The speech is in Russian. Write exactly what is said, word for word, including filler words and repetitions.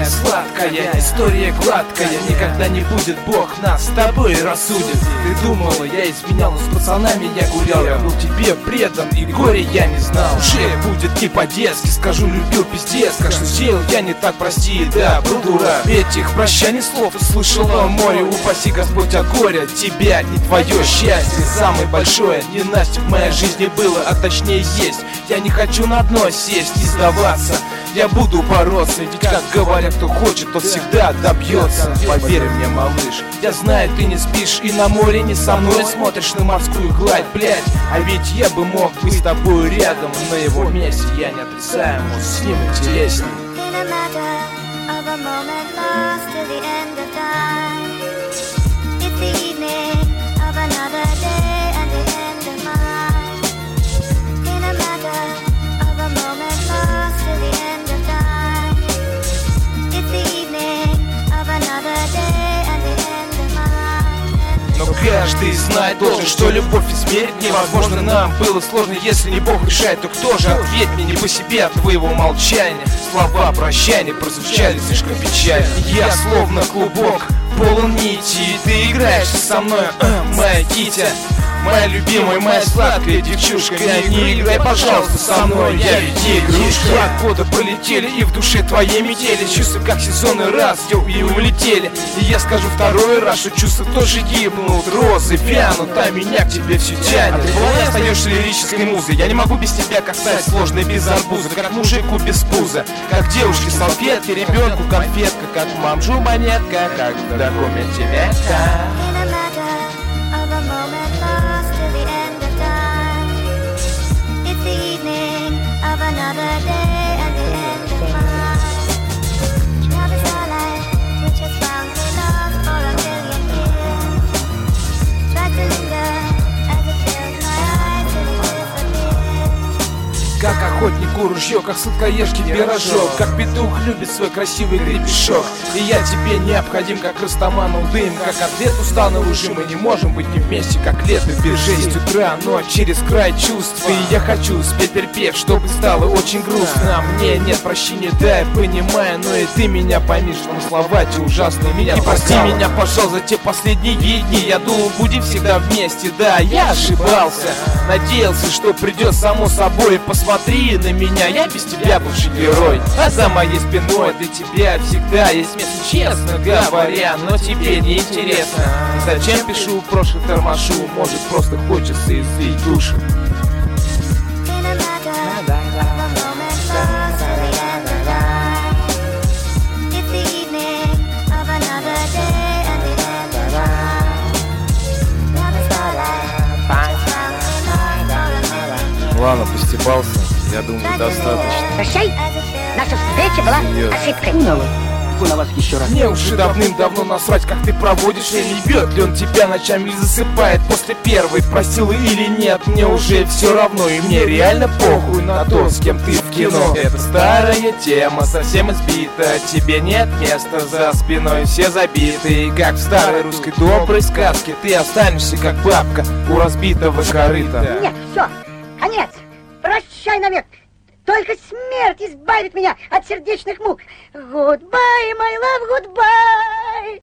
моя сладкая, история гладкая. Никогда не будет, Бог нас с тобой рассудит. Ты думала, я изменял, но с пацанами я гулял. Я был тебе предан, и горе я не знал. Уже будет не по-детски, скажу, любил пиздец. Как что сделал я не так, прости, да, был дурак. Этих прощаний слов услышала море. Упаси Господь от горя, тебя не твое счастье. Самое большое ненастье в моей жизни было, а точнее есть. Я не хочу на дно сесть и сдаваться. Я буду бороться, ведь как говорят, кто хочет, тот всегда добьется. Поверь мне, малыш, я знаю, ты не спишь и на море не со мной смотришь на морскую гладь, блять. А ведь я бы мог быть с тобой рядом, на его месте я не отрицаю, может, с ним интересней. Но каждый знает должен, что любовь измерить невозможно. Нам было сложно, если не Бог решает, то кто же? Ответь мне, не по себе от твоего молчания. Слова прощания прозвучали слишком печально. Я словно клубок, полон нити, ты играешь со мной, э, моя Китя. Моя любимая, моя сладкая девчушка, не играй, пожалуйста, со мной, я ведь не игрушка. Два года пролетели, и в душе твоей метели. Чувства как сезонный раз, и улетели. И я скажу второй раз, что чувства тоже гибнут. Розы вянут, а меня к тебе все тянет. А ты не остаешься лирической музой. Я не могу без тебя, как стать сложной без арбуза. Как мужику без пуза, как девушке салфетки, ребенку конфетка, как бомжу монетка, как в документе метка. Another day and the end of March. Now the starlight, which has found me lost for a million years, tried to linger as it filled my eyes till it disappeared. Как охотнику ружье, как сладкоежке пирожок, как петух любит свой красивый гребешок. И я тебе необходим, как Растаману дым, как атлету стану уже. Мы не можем быть не вместе, как лето без шесть утра, ночь через край чувств. И я хочу спеть припев, чтобы стало очень грустно. Мне нет прощения, да, я понимаю, но и ты меня пойми, что на слова те ужасные меня. И прости меня, пожалуйста, за те последние дни. Я думал, будем всегда вместе, да, я ошибался. Надеялся, что придет само собой. Посмотри на меня, я без тебя бывший герой. А за моей спиной для тебя всегда есть место, честно говоря, но тебе не интересно. И зачем пишу, прошлый тормошу, может просто хочется излить душу. Ладно, постебался, я думаю, достаточно. Прощай, наша встреча была ошибкой. На вас еще раз. Мне уже давным-давно насрать, как ты проводишь время. Бьет ли он тебя ночами или засыпает после первой? Просил или нет, мне уже все равно. И мне реально похуй на то, с кем ты в кино. Это старая тема, совсем избита. Тебе нет места за спиной, все забиты. И как в старой русской доброй сказке, ты останешься как бабка у разбитого корыта. Нет, все, конец. Прощай навек. Только смерть избавит меня от сердечных мук. Goodbye, my love, goodbye.